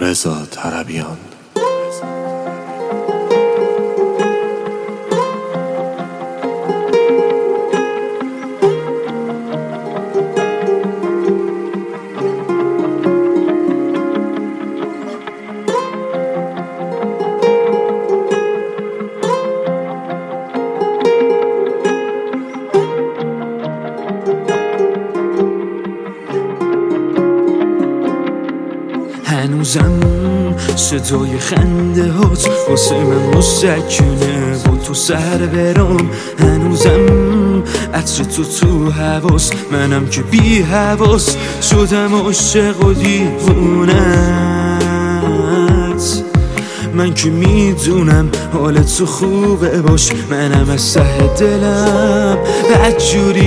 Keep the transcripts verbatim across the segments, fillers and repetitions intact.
رضا طربیان. هنوزم صدای خنده هات واسه من مسکنه با تو سر برام. هنوزم عطر تو تو حواس، منم که بی حواس شدم عاشق و دیوونت. من که میدونم حالت تو خوبه باش، منم از ته دلم بدجوری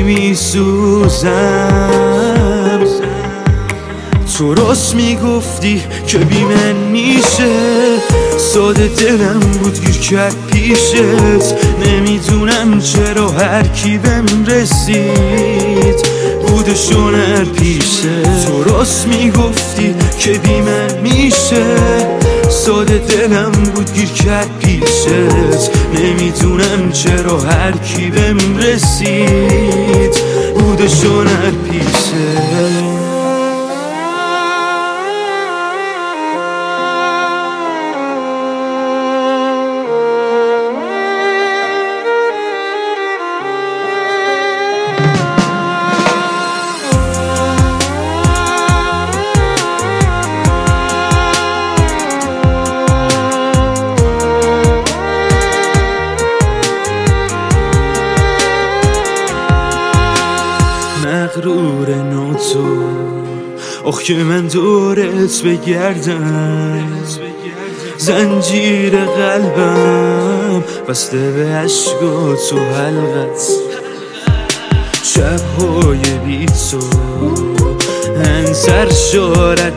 میسوزم. تو راست میگفتی که بی من میشه، ساده دلم بود گیر کرد پیشت. نمیدونم چرا هر کی بهم رسید بودشون هر پیشه. تو راست میگفتی که بی من میشه، ساده دلم بود گیر کرد پیشت. نمیدونم چرا هر کی بهم رسید بودشون هر پیشه. مغرور ناتو آخ که من دورت بگردم، زنجیر قلبم بسته به عشقات و حلقت. شبهای بی تو هن سرشار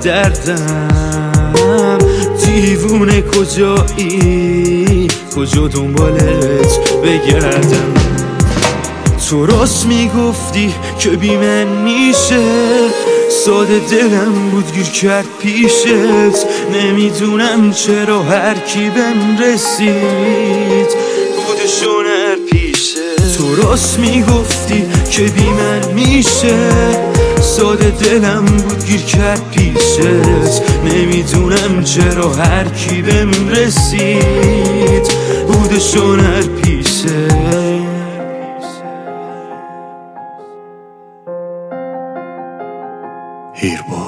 دردم، دیوونه کجایی کجا دنبالت بگردم. تو راست میگفتی که بی من میشه، ساده دلم بود گیر کرد پیشت. نمیدونم چرا هر کی بهم رسید بودشون هر پیشه. تو راست میگفتی که بی من میشه، ساده دلم بود گیر کرد پیشت. نمیدونم چرا هر کی بهم رسید بودشون هر پیشه. هیربا